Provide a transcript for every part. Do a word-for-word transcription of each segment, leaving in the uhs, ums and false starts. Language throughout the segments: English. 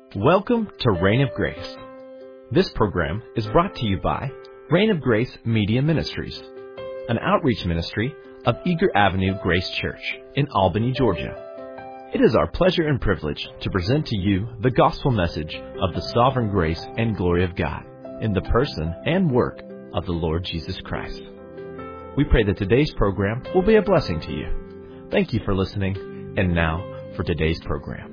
Welcome to Reign of Grace. This program is brought to you by Reign of Grace Media Ministries, an outreach ministry of Eager Avenue Grace Church in Albany, Georgia. It is our pleasure and privilege to present to you the gospel message of the sovereign grace and glory of God in the person and work of the Lord Jesus Christ. We pray that today's program will be a blessing to you. Thank you for listening, and now for today's program.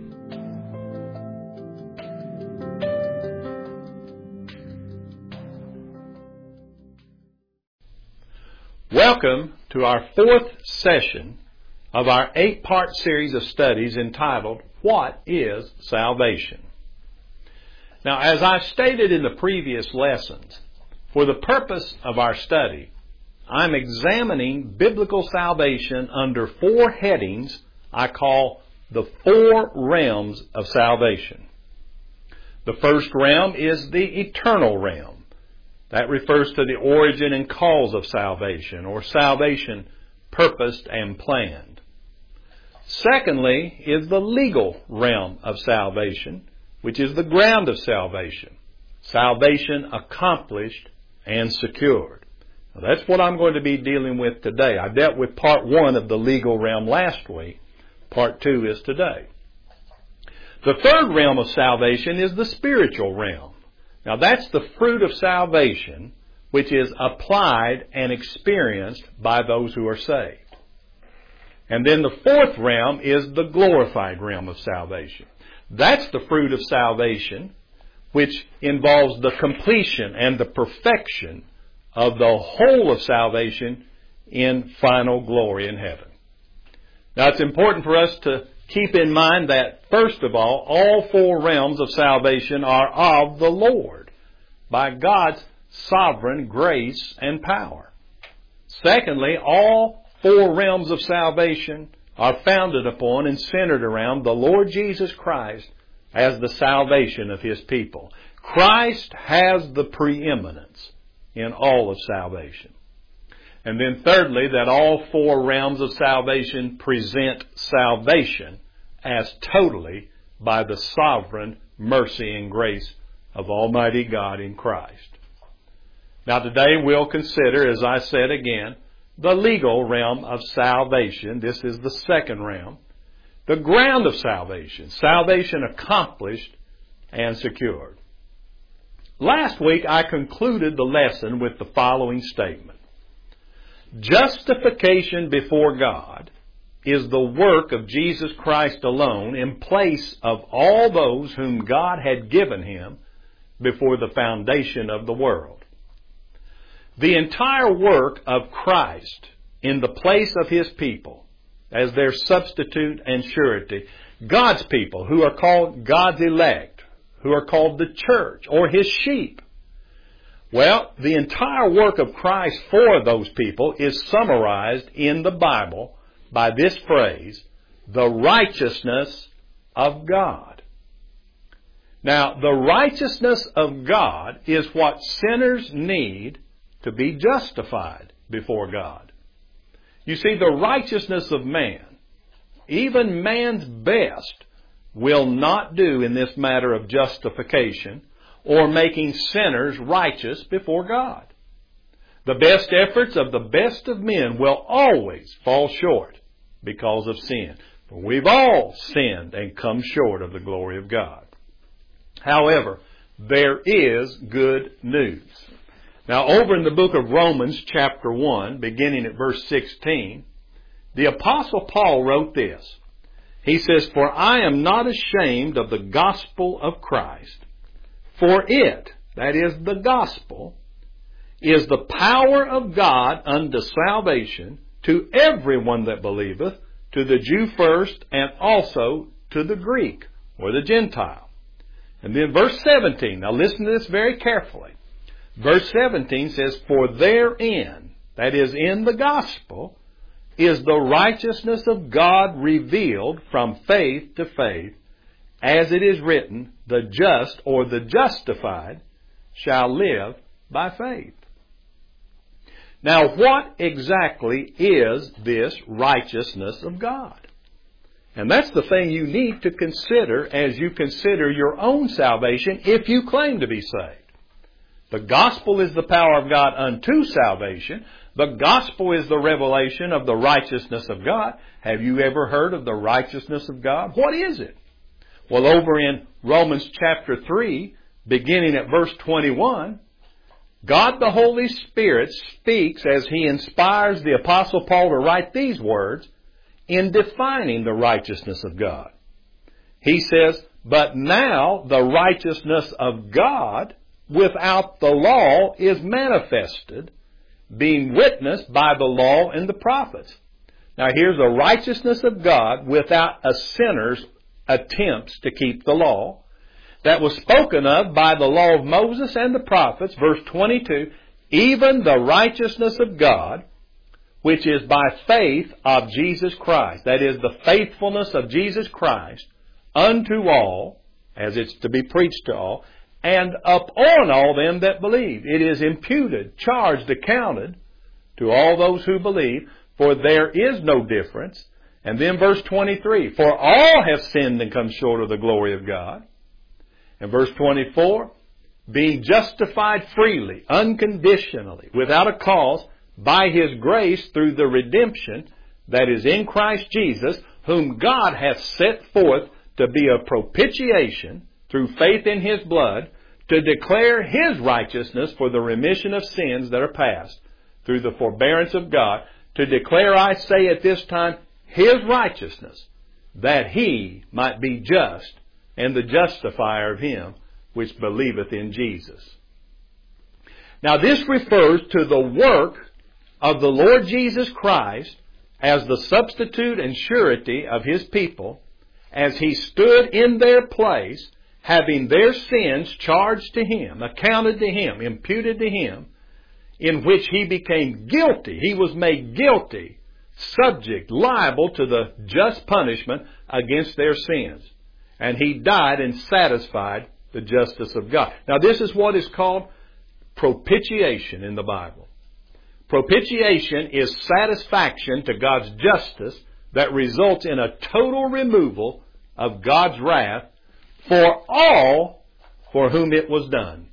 Welcome to our fourth session of our eight-part series of studies entitled, What is Salvation? Now, as I stated in the previous lessons, for the purpose of our study, I'm examining biblical salvation under four headings I call the four realms of salvation. The first realm is the eternal realm. That refers to the origin and cause of salvation, or salvation purposed and planned. Secondly is the legal realm of salvation, which is the ground of salvation. Salvation accomplished and secured. Now, that's what I'm going to be dealing with today. I dealt with part one of the legal realm last week. Part two is today. The third realm of salvation is the spiritual realm. Now, that's the fruit of salvation, which is applied and experienced by those who are saved. And then the fourth realm is the glorified realm of salvation. That's the fruit of salvation, which involves the completion and the perfection of the whole of salvation in final glory in heaven. Now, it's important for us to keep in mind that, first of all, all four realms of salvation are of the Lord by God's sovereign grace and power. Secondly, all four realms of salvation are founded upon and centered around the Lord Jesus Christ as the salvation of His people. Christ has the preeminence in all of salvation. And then thirdly, that all four realms of salvation present salvation as totally by the sovereign mercy and grace of Almighty God in Christ. Now today we'll consider, as I said again, the legal realm of salvation. This is the second realm. The ground of salvation. Salvation accomplished and secured. Last week I concluded the lesson with the following statement. Justification before God is the work of Jesus Christ alone in place of all those whom God had given Him before the foundation of the world. The entire work of Christ in the place of His people as their substitute and surety, God's people who are called God's elect, who are called the church or His sheep. Well, the entire work of Christ for those people is summarized in the Bible by this phrase, the righteousness of God. Now, the righteousness of God is what sinners need to be justified before God. You see, the righteousness of man, even man's best, will not do in this matter of justification or making sinners righteous before God. The best efforts of the best of men will always fall short because of sin. For we've all sinned and come short of the glory of God. However, there is good news. Now, over in the book of Romans, chapter one, beginning at verse sixteen, the Apostle Paul wrote this. He says, For I am not ashamed of the gospel of Christ, for it, that is the gospel, is the power of God unto salvation to everyone that believeth, to the Jew first, and also to the Greek, or the Gentile. And then verse seventeen, now listen to this very carefully. Verse seventeen says, For therein, that is in the gospel, is the righteousness of God revealed from faith to faith, as it is written, the just or the justified shall live by faith. Now, what exactly is this righteousness of God? And that's the thing you need to consider as you consider your own salvation if you claim to be saved. The gospel is the power of God unto salvation. The gospel is the revelation of the righteousness of God. Have you ever heard of the righteousness of God? What is it? Well, over in Romans chapter three, beginning at verse twenty-one, God the Holy Spirit speaks as He inspires the Apostle Paul to write these words in defining the righteousness of God. He says, "But now the righteousness of God without the law is manifested, being witnessed by the law and the prophets." Now here's the righteousness of God without a sinner's attempts to keep the law, that was spoken of by the law of Moses and the prophets, verse twenty-two, "Even the righteousness of God, which is by faith of Jesus Christ," that is, the faithfulness of Jesus Christ, "unto all," as it's to be preached to all, "and upon all them that believe." It is imputed, charged, accounted to all those who believe, for there is no difference. And then verse twenty-three, "For all have sinned and come short of the glory of God." And verse twenty-four, "Being justified freely, unconditionally, without a cause, by His grace through the redemption that is in Christ Jesus, whom God hath set forth to be a propitiation through faith in His blood, to declare His righteousness for the remission of sins that are past, through the forbearance of God, to declare, I say at this time, His righteousness, that He might be just, and the justifier of him which believeth in Jesus." Now this refers to the work of the Lord Jesus Christ as the substitute and surety of His people, as He stood in their place, having their sins charged to Him, accounted to Him, imputed to Him, in which He became guilty. He was made guilty, subject, liable to the just punishment against their sins. And He died and satisfied the justice of God. Now this is what is called propitiation in the Bible. Propitiation is satisfaction to God's justice that results in a total removal of God's wrath for all for whom it was done.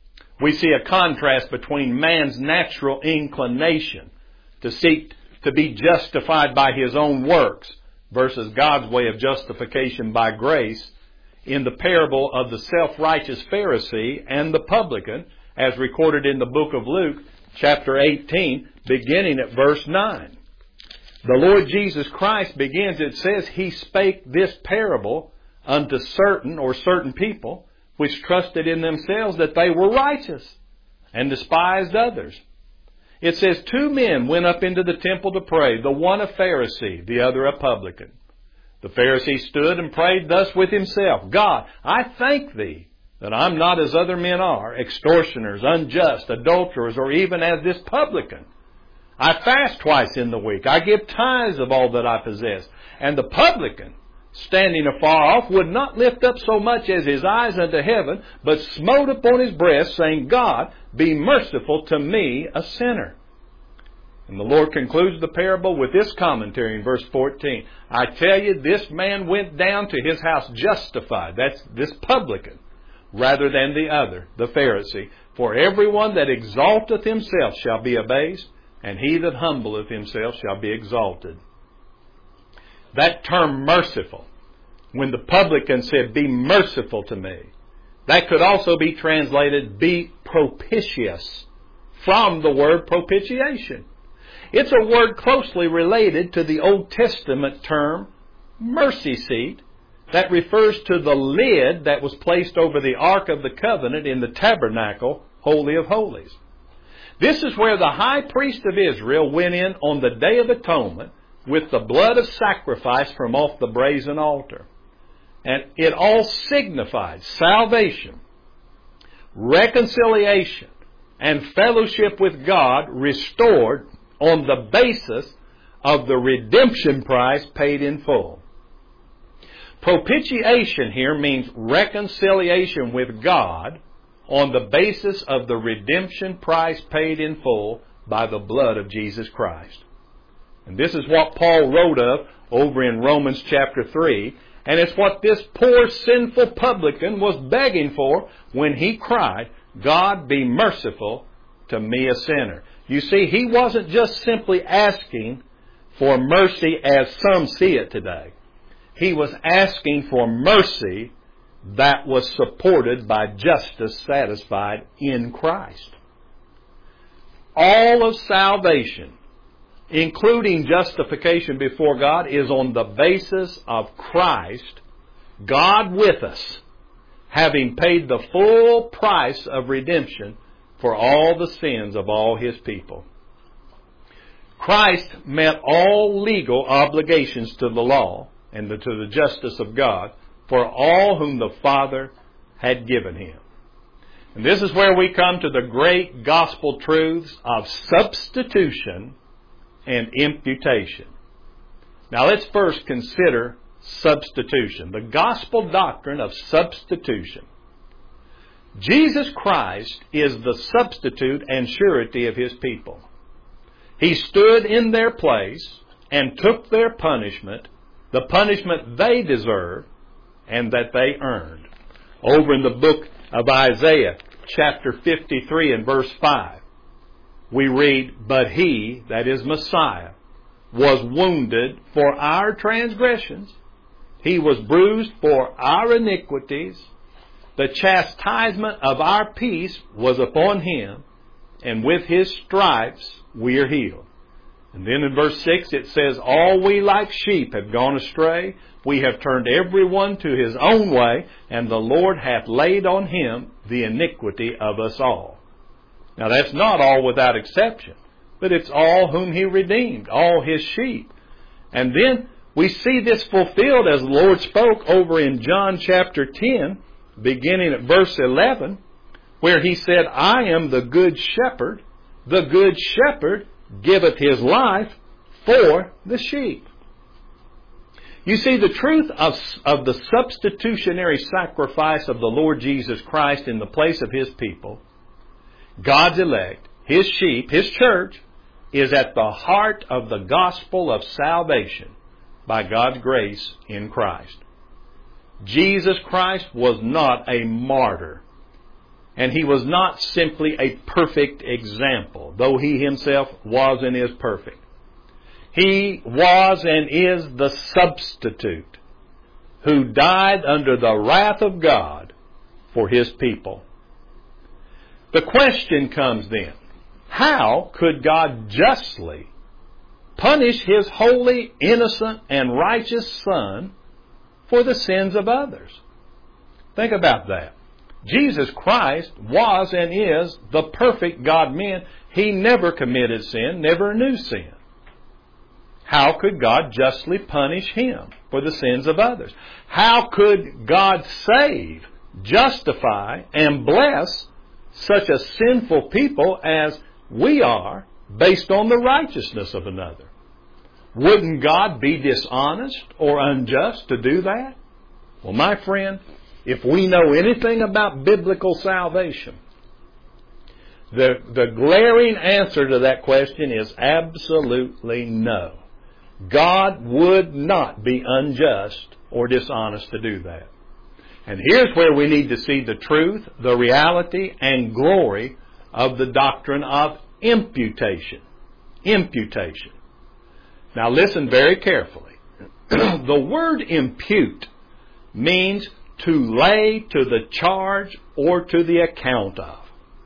We see a contrast between man's natural inclination to seek to be justified by his own works versus God's way of justification by grace in the parable of the self-righteous Pharisee and the publican, as recorded in the book of Luke, chapter eighteen, beginning at verse nine. The Lord Jesus Christ begins, it says, He spake this parable unto certain or certain people which trusted in themselves that they were righteous and despised others. It says, two men went up into the temple to pray, the one a Pharisee, the other a publican. The Pharisee stood and prayed thus with himself, God, I thank Thee that I'm not as other men are, extortioners, unjust, adulterers, or even as this publican. I fast twice in the week. I give tithes of all that I possess. And the publican, standing afar off, would not lift up so much as his eyes unto heaven, but smote upon his breast, saying, God, be merciful to me, a sinner. And the Lord concludes the parable with this commentary in verse fourteen. I tell you, this man went down to his house justified. That's this publican, rather than the other, the Pharisee. For everyone that exalteth himself shall be abased, and he that humbleth himself shall be exalted. That term merciful, when the publican said, be merciful to me, that could also be translated, be propitious, from the word propitiation. It's a word closely related to the Old Testament term mercy seat that refers to the lid that was placed over the Ark of the Covenant in the tabernacle, Holy of Holies. This is where the high priest of Israel went in on the Day of Atonement with the blood of sacrifice from off the brazen altar. And it all signified salvation, reconciliation, and fellowship with God restored on the basis of the redemption price paid in full. Propitiation here means reconciliation with God on the basis of the redemption price paid in full by the blood of Jesus Christ. And this is what Paul wrote of over in Romans chapter three. And it's what this poor sinful publican was begging for when he cried, God, be merciful to me, a sinner. You see, he wasn't just simply asking for mercy as some see it today. He was asking for mercy that was supported by justice satisfied in Christ. All of salvation, including justification before God, is on the basis of Christ, God with us, having paid the full price of redemption for all the sins of all His people. Christ met all legal obligations to the law and to the justice of God for all whom the Father had given Him. And this is where we come to the great gospel truths of substitution and imputation. Now let's first consider substitution, the gospel doctrine of substitution. Jesus Christ is the substitute and surety of His people. He stood in their place and took their punishment, the punishment they deserved and that they earned. Over in the book of Isaiah, chapter fifty-three and verse five, we read, But He, that is Messiah, was wounded for our transgressions. He was bruised for our iniquities. The chastisement of our peace was upon Him, and with His stripes we are healed. And then in verse six it says, All we like sheep have gone astray. We have turned every one to his own way, and the Lord hath laid on Him the iniquity of us all. Now that's not all without exception, but it's all whom He redeemed, all His sheep. And then we see this fulfilled as the Lord spoke over in John chapter ten, beginning at verse eleven, where He said, I am the good shepherd. The good shepherd giveth his life for the sheep. You see, the truth of, of the substitutionary sacrifice of the Lord Jesus Christ in the place of His people, God's elect, His sheep, His church, is at the heart of the gospel of salvation by God's grace in Christ. Jesus Christ was not a martyr, and He was not simply a perfect example, though He Himself was and is perfect. He was and is the substitute who died under the wrath of God for His people. The question comes then, how could God justly punish His holy, innocent, and righteous Son for the sins of others? Think about that. Jesus Christ was and is the perfect God-man. He never committed sin, never knew sin. How could God justly punish Him for the sins of others? How could God save, justify, and bless such a sinful people as we are based on the righteousness of another? Wouldn't God be dishonest or unjust to do that? Well, my friend, if we know anything about biblical salvation, the, the glaring answer to that question is absolutely no. God would not be unjust or dishonest to do that. And here's where we need to see the truth, the reality, and glory of the doctrine of imputation. Imputation. Now listen very carefully. The word impute means to lay to the charge or to the account of.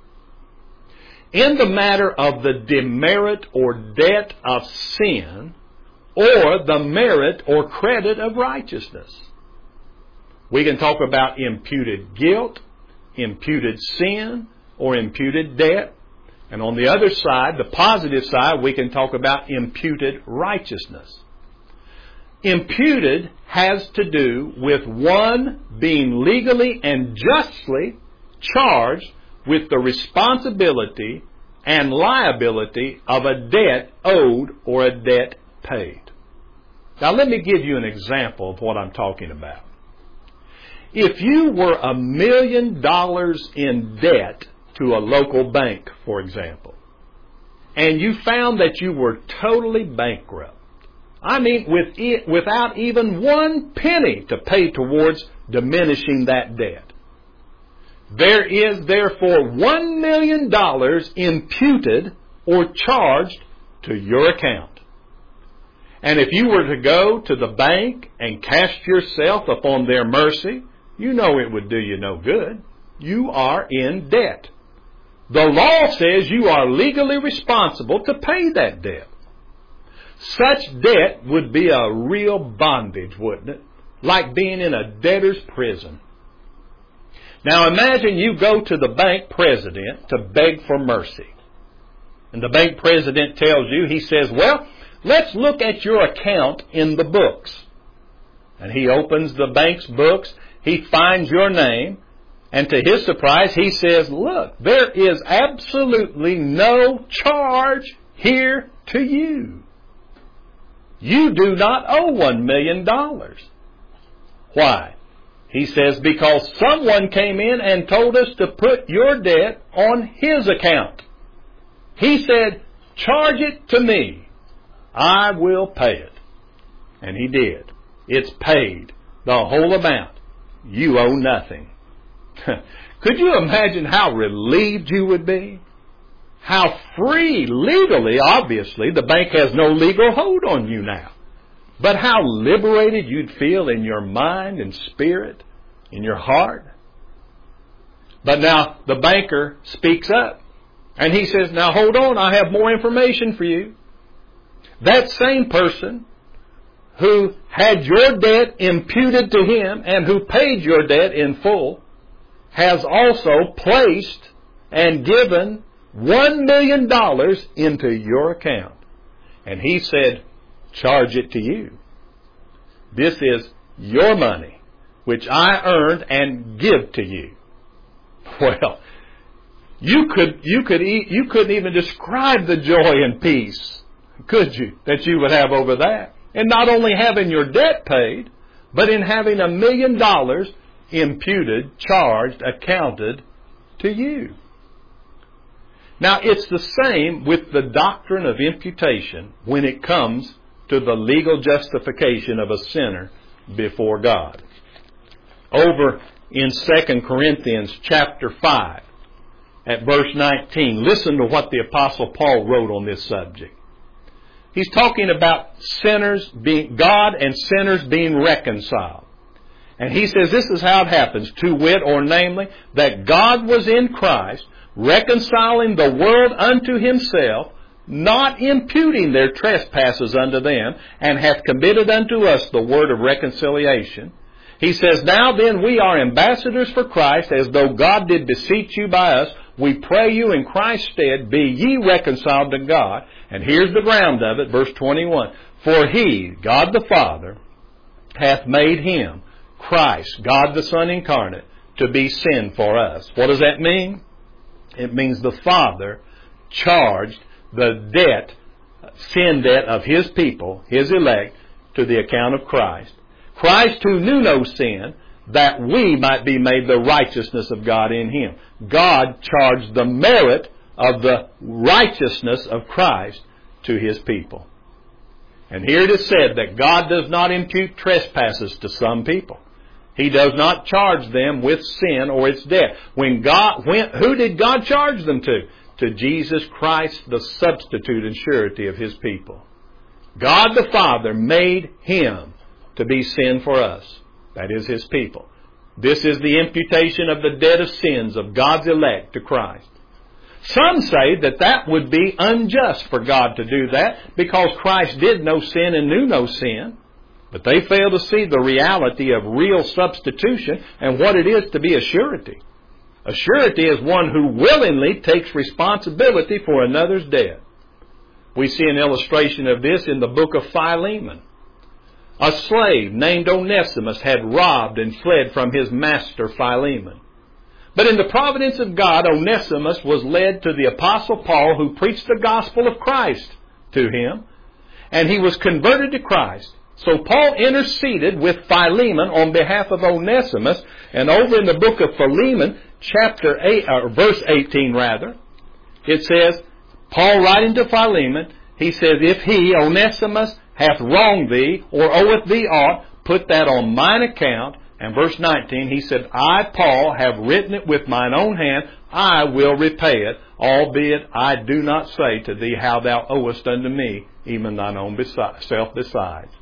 In the matter of the demerit or debt of sin, or the merit or credit of righteousness. We can talk about imputed guilt, imputed sin, or imputed debt. And on the other side, the positive side, we can talk about imputed righteousness. Imputed has to do with one being legally and justly charged with the responsibility and liability of a debt owed or a debt paid. Now let me give you an example of what I'm talking about. If you were a million dollars in debt to a local bank, for example, and you found that you were totally bankrupt. I mean, with it, without even one penny to pay towards diminishing that debt. There is therefore one million dollars imputed or charged to your account. And if you were to go to the bank and cast yourself upon their mercy, you know it would do you no good. You are in debt. The law says you are legally responsible to pay that debt. Such debt would be a real bondage, wouldn't it? Like being in a debtor's prison. Now imagine you go to the bank president to beg for mercy. And the bank president tells you, he says, well, let's look at your account in the books. And he opens the bank's books, he finds your name, and to his surprise, he says, look, there is absolutely no charge here to you. You do not owe one million dollars. Why? He says, because someone came in and told us to put your debt on his account. He said, charge it to me. I will pay it. And he did. It's paid. The whole amount. You owe nothing. Could you imagine how relieved you would be? How free, legally, obviously, the bank has no legal hold on you now. But how liberated you'd feel in your mind and spirit, in your heart. But now the banker speaks up. And he says, now hold on, I have more information for you. That same person who had your debt imputed to him and who paid your debt in full has also placed and given one million dollars into your account. And he said, charge it to you. This is your money, which I earned and give to you. Well, you could, you could, e- you couldn't even describe the joy and peace, could you, that you would have over that? And not only having your debt paid, but in having a million dollars imputed, charged, accounted to you. Now, it's the same with the doctrine of imputation when it comes to the legal justification of a sinner before God. Over in Second Corinthians chapter five, at verse nineteen, listen to what the Apostle Paul wrote on this subject. He's talking about sinners being, God and sinners being reconciled. And he says this is how it happens, to wit, or namely, that God was in Christ, reconciling the world unto himself, not imputing their trespasses unto them, and hath committed unto us the word of reconciliation. He says, now then we are ambassadors for Christ, as though God did beseech you by us. We pray you in Christ's stead, be ye reconciled to God. And here's the ground of it, verse twenty-one. For he, God the Father, hath made him, Christ, God the Son incarnate, to be sin for us. What does that mean? It means the Father charged the debt, sin debt of his people, his elect, to the account of Christ. Christ who knew no sin, that we might be made the righteousness of God in him. God charged the merit of the righteousness of Christ to his people. And here it is said that God does not impute trespasses to some people. He does not charge them with sin or its debt. When God, when, who did God charge them to? To Jesus Christ, the substitute and surety of his people. God the Father made him to be sin for us. That is his people. This is the imputation of the debt of sins of God's elect to Christ. Some say that that would be unjust for God to do that because Christ did no sin and knew no sin. But they fail to see the reality of real substitution and what it is to be a surety. A surety is one who willingly takes responsibility for another's debt. We see an illustration of this in the book of Philemon. A slave named Onesimus had robbed and fled from his master Philemon. But in the providence of God, Onesimus was led to the Apostle Paul, who preached the gospel of Christ to him, and he was converted to Christ. So Paul interceded with Philemon on behalf of Onesimus, and over in the book of Philemon, chapter eight, or verse eighteen rather, it says, Paul writing to Philemon, he says, if he, Onesimus, hath wronged thee, or oweth thee aught, put that on mine account. And verse nineteen, he said, I, Paul, have written it with mine own hand, I will repay it, albeit I do not say to thee how thou owest unto me, even thine own self besides.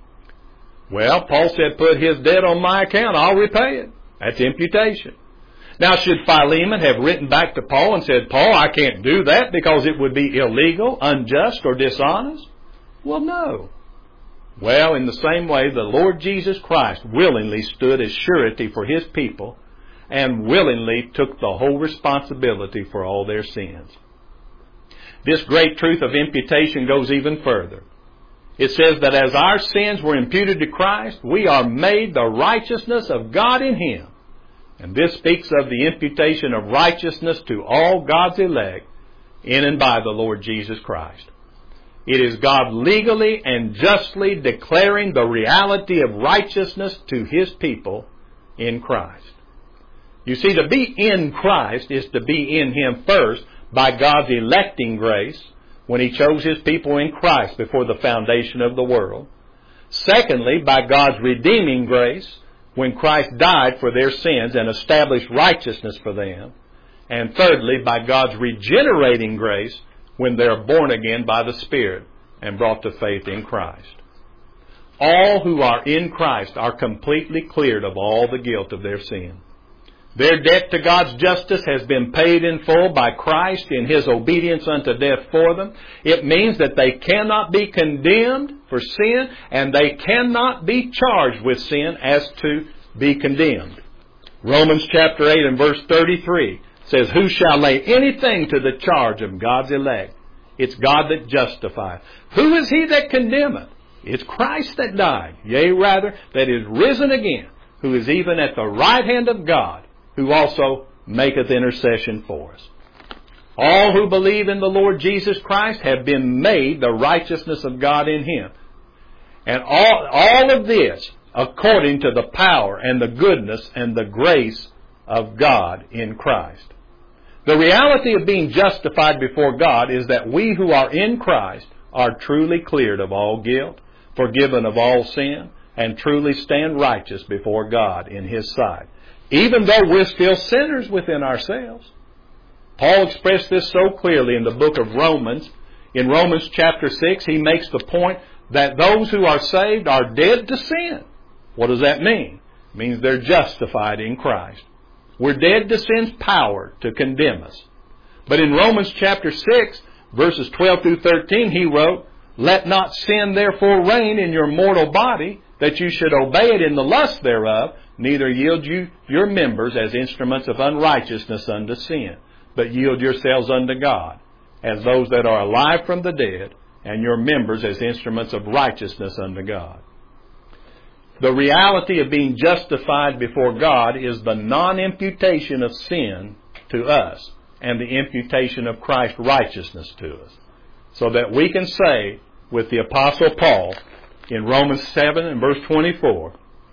Well, Paul said, put his debt on my account, I'll repay it. That's imputation. Now, should Philemon have written back to Paul and said, Paul, I can't do that because it would be illegal, unjust, or dishonest? Well, no. Well, in the same way, the Lord Jesus Christ willingly stood as surety for His people and willingly took the whole responsibility for all their sins. This great truth of imputation goes even further. It says that as our sins were imputed to Christ, we are made the righteousness of God in Him. And this speaks of the imputation of righteousness to all God's elect in and by the Lord Jesus Christ. It is God legally and justly declaring the reality of righteousness to His people in Christ. You see, to be in Christ is to be in Him first by God's electing grace when He chose His people in Christ before the foundation of the world. Secondly, by God's redeeming grace when Christ died for their sins and established righteousness for them. And thirdly, by God's regenerating grace when they are born again by the Spirit and brought to faith in Christ. All who are in Christ are completely cleared of all the guilt of their sin. Their debt to God's justice has been paid in full by Christ in His obedience unto death for them. It means that they cannot be condemned for sin, and they cannot be charged with sin as to be condemned. Romans chapter eight and verse thirty-three says, who shall lay anything to the charge of God's elect? It's God that justifieth. Who is he that condemneth? It's Christ that died, yea, rather, that is risen again, who is even at the right hand of God, who also maketh intercession for us. All who believe in the Lord Jesus Christ have been made the righteousness of God in Him. And all, all of this according to the power and the goodness and the grace of God in Christ. The reality of being justified before God is that we who are in Christ are truly cleared of all guilt, forgiven of all sin, and truly stand righteous before God in His sight, even though we're still sinners within ourselves. Paul expressed this so clearly in the book of Romans. In Romans chapter six, he makes the point that those who are saved are dead to sin. What does that mean? It means they're justified in Christ. We're dead to sin's power to condemn us. But in Romans chapter six, verses twelve through thirteen, he wrote, let not sin therefore reign in your mortal body, that you should obey it in the lust thereof, neither yield you your members as instruments of unrighteousness unto sin, but yield yourselves unto God, as those that are alive from the dead, and your members as instruments of righteousness unto God. The reality of being justified before God is the non-imputation of sin to us and the imputation of Christ's righteousness to us. So that we can say with the Apostle Paul in Romans seven and verse twenty-four,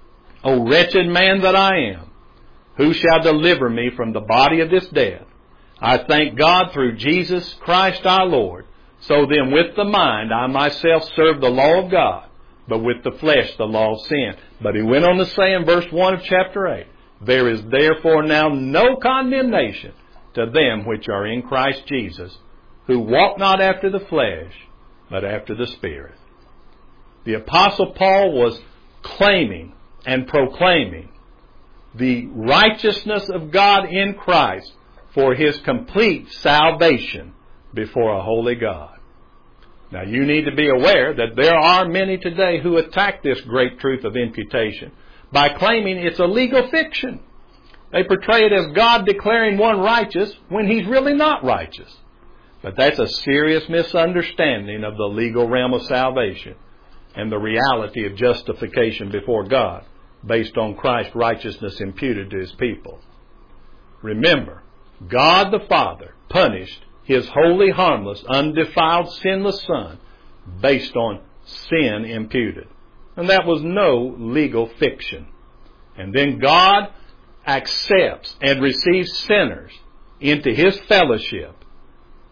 O wretched man that I am, who shall deliver me from the body of this death? I thank God through Jesus Christ our Lord. So then with the mind I myself serve the law of God, but with the flesh the law of sin. But he went on to say in verse one of chapter eight, there is therefore now no condemnation to them which are in Christ Jesus, who walk not after the flesh, but after the Spirit. The Apostle Paul was claiming and proclaiming the righteousness of God in Christ for his complete salvation before a holy God. Now you need to be aware that there are many today who attack this great truth of imputation by claiming it's a legal fiction. They portray it as God declaring one righteous when he's really not righteous. But that's a serious misunderstanding of the legal realm of salvation and the reality of justification before God based on Christ's righteousness imputed to His people. Remember, God the Father punished His holy, harmless, undefiled, sinless Son based on sin imputed. And that was no legal fiction. And then God accepts and receives sinners into His fellowship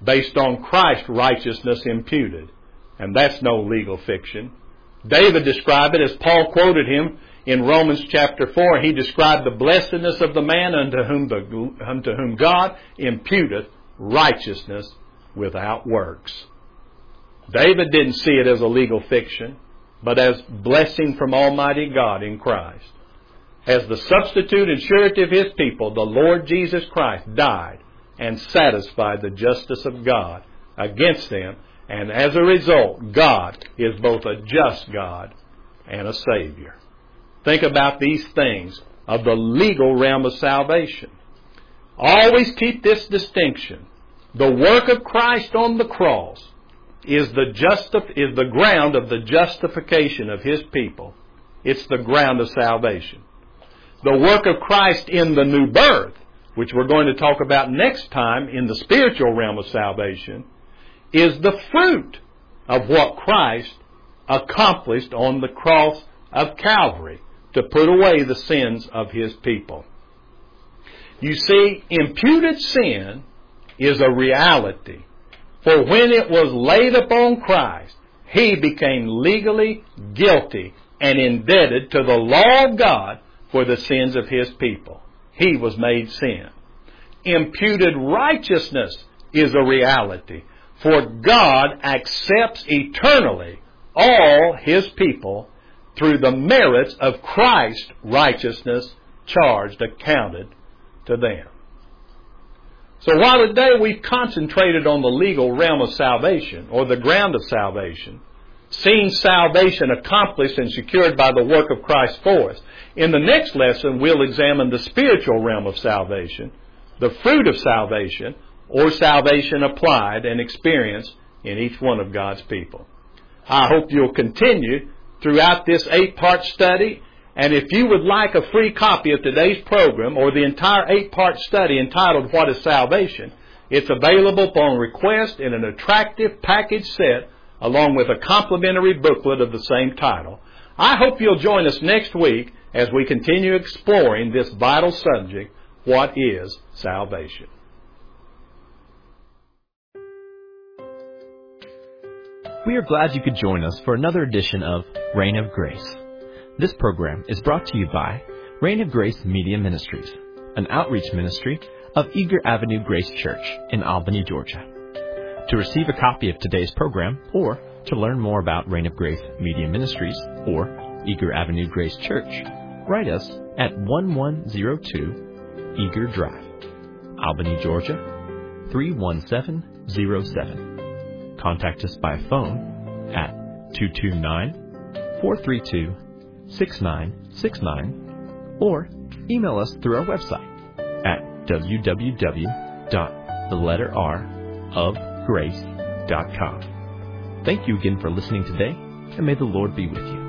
based on Christ's righteousness imputed. And that's no legal fiction. David described it as Paul quoted him in Romans chapter four. He described the blessedness of the man unto whom, the, unto whom God imputeth righteousness without works. David didn't see it as a legal fiction, but as blessing from Almighty God in Christ. As the substitute and surety of His people, the Lord Jesus Christ died and satisfied the justice of God against them. And as a result, God is both a just God and a Savior. Think about these things of the legal realm of salvation. Always keep this distinction. The work of Christ on the cross is the justif- is the ground of the justification of His people. It's the ground of salvation. The work of Christ in the new birth, which we're going to talk about next time in the spiritual realm of salvation, is the fruit of what Christ accomplished on the cross of Calvary to put away the sins of His people. You see, imputed sin is a reality. For when it was laid upon Christ, He became legally guilty and indebted to the law of God for the sins of His people. He was made sin. Imputed righteousness is a reality. For God accepts eternally all His people through the merits of Christ's righteousness charged, accounted to them. So while today we've concentrated on the legal realm of salvation, or the ground of salvation, seeing salvation accomplished and secured by the work of Christ for us, in the next lesson we'll examine the spiritual realm of salvation, the fruit of salvation, or salvation applied and experienced in each one of God's people. I hope you'll continue throughout this eight-part study. And if you would like a free copy of today's program or the entire eight-part study entitled What is Salvation, it's available upon request in an attractive package set along with a complimentary booklet of the same title. I hope you'll join us next week as we continue exploring this vital subject, what is salvation? We are glad you could join us for another edition of Reign of Grace. This program is brought to you by Reign of Grace Media Ministries, an outreach ministry of Eager Avenue Grace Church in Albany, Georgia. To receive a copy of today's program or to learn more about Reign of Grace Media Ministries or Eager Avenue Grace Church, write us at one one zero two Eager Drive, Albany, Georgia three one seven zero seven. Contact us by phone at two two nine, four three two, six nine six nine or email us through our website at w w w dot the letter r of grace dot com. Thank you again for listening today, and may the Lord be with you.